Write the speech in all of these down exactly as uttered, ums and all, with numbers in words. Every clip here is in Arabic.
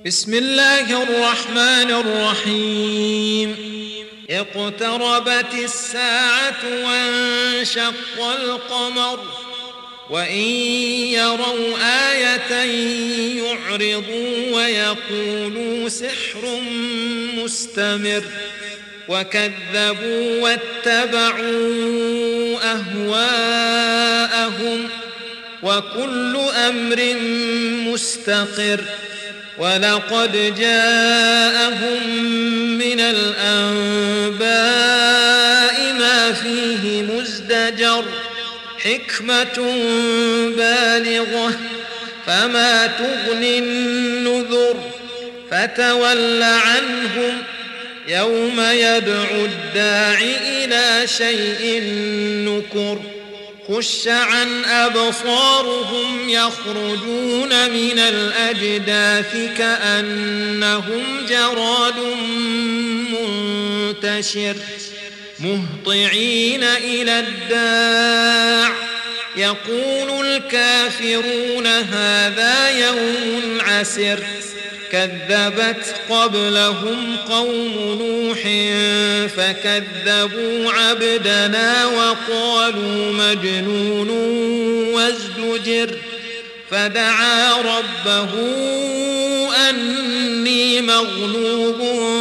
بسم الله الرحمن الرحيم اقتربت الساعة وانشق القمر وإن يروا آية يعرضوا ويقولوا سحر مستمر وكذبوا واتبعوا أهواءهم وكل أمر مستقر ولقد جاءهم من الأنباء ما فيه مزدجر حكمة بالغة فما تغني النذر فتول عنهم يوم يدعو الداع إلى شيء نكر خش عن أبصارهم يخرجون من الأجداث كأنهم جراد منتشر مهطعين إلى الداع يقول الكافرون هذا يوم عسر كذبت قبلهم قوم نوح فكذبوا عبدنا وقالوا مجنون وازدجر فدعا ربه أني مغلوب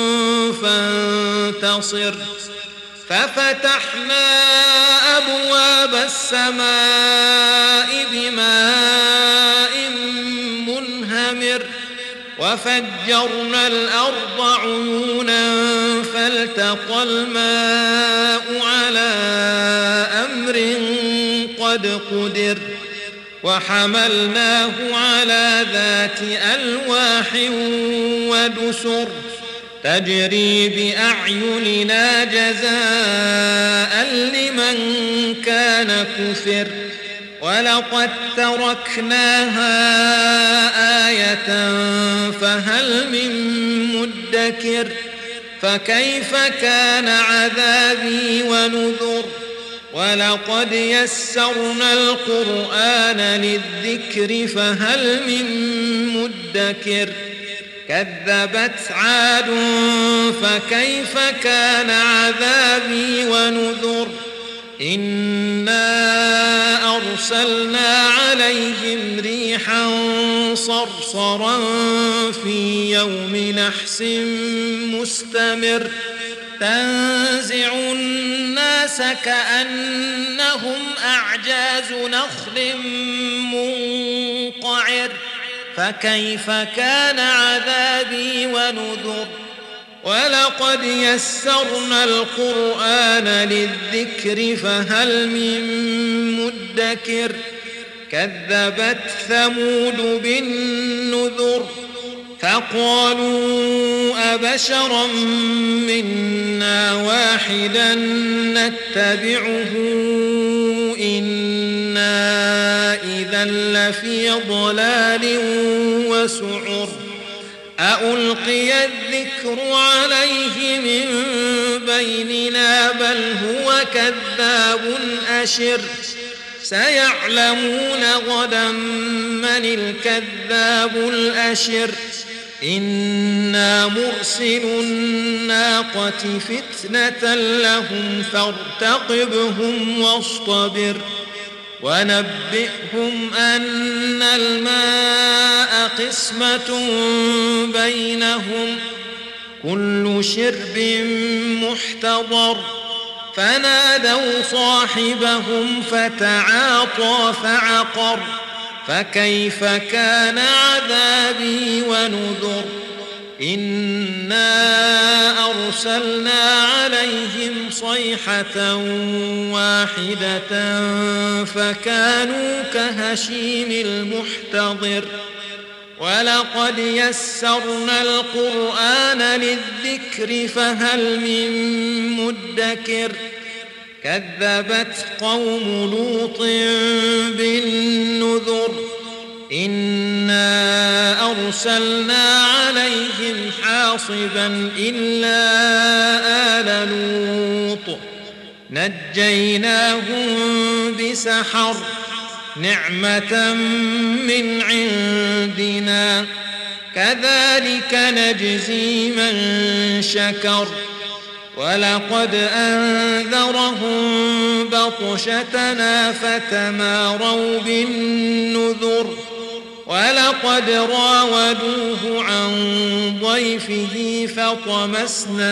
فانتصر ففتحنا أبواب السماء بماء منهمر وفجرنا الأرض عيونا فالتقى الماء على أمر قد قدر وحملناه على ذات ألواح ودسر تجري بأعيننا جزاء لمن كان كفر ولقد تركناها آية فهل من مدكر فكيف كان عذابي ونذر ولقد يسرنا القرآن للذكر فهل من مدكر كذبت عاد فكيف كان عذابي ونذر إنا أرسلنا عليهم ريحا صرصرا في يوم نحس مستمر تنزع الناس كأنهم أعجاز نخل منقعر فكيف كان عذابي ونذر ولقد يسرنا القرآن للذكر فهل من مدكر كذبت ثمود بالنذر فقالوا أبشرا منا واحدا نتبعه إنا إذا لفي ضلال وسعر أألقي الذكر عليه من بيننا بل هو كذاب أشر سيعلمون غدا من الكذاب الأشر إنا مرسل الناقة فتنة لهم فارتقبهم واصطبر ونبئهم أن الماء قسمة بينهم كل شرب محتضر فنادوا صاحبهم فتعاطى فعقر فكيف كان عذابي ونذر إنا أرسلنا عليهم صيحة واحدة فكانوا كهشيم المحتضر ولقد يسرنا القرآن للذكر فهل من مدكر كذبت قوم لوط بالنذر إنا أرسلنا عليهم حاصبا إلا آل لوط نجيناهم بسحر نعمة من عندنا كذلك نجزي من شكر ولقد أنذرهم بطشتنا فتماروا بالنذر ولقد راودوه عن ضيفه فطمسنا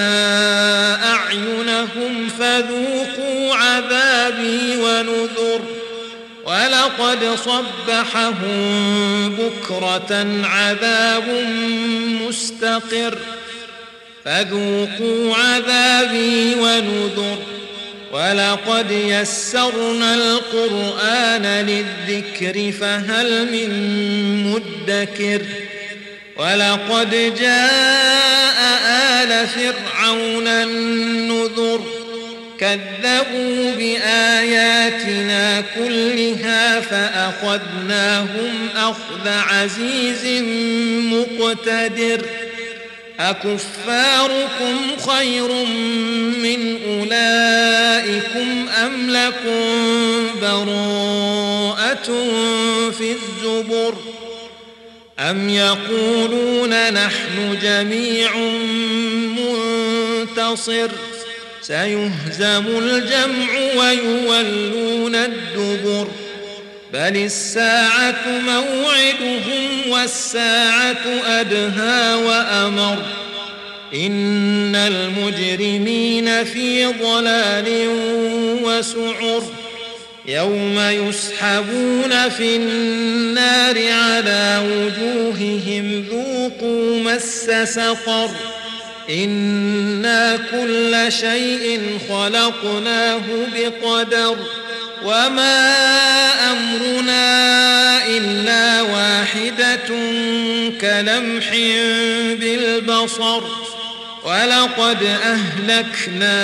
أعينهم فذوقوا عذابي ونذر ولقد صبحهم بكرة عذاب مستقر فذوقوا عذابي ونذر ولقد يسرنا القرآن للذكر فهل من مدكر ولقد جاء آل فرعون النذر كذبوا بآياتنا كلها فأخذناهم أخذ عزيز مقتدر أكفاركم خير من أولئكم أم لكم براءة في الزبر أم يقولون نحن جميع منتصر سيهزم الجمع ويولون الدبر بل الساعة موعدهم والساعة أدهى وأمر إن المجرمين في ضلال وسعر يوم يسحبون في النار على وجوههم ذوقوا مس سقر إنا كل شيء خلقناه بقدر وما أمرنا إلا واحدة كلمح بالبصر ولقد أهلكنا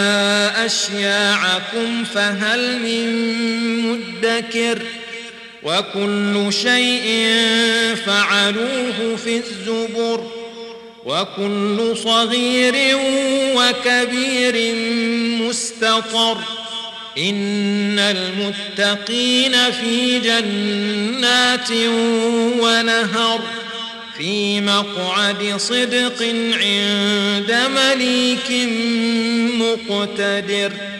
أشياعكم فهل من مدكر وكل شيء فعلوه في الزبر وكل صغير وكبير مستطر إن المتقين في جنات ونهر في مقعد صدق عند مليك مقتدر.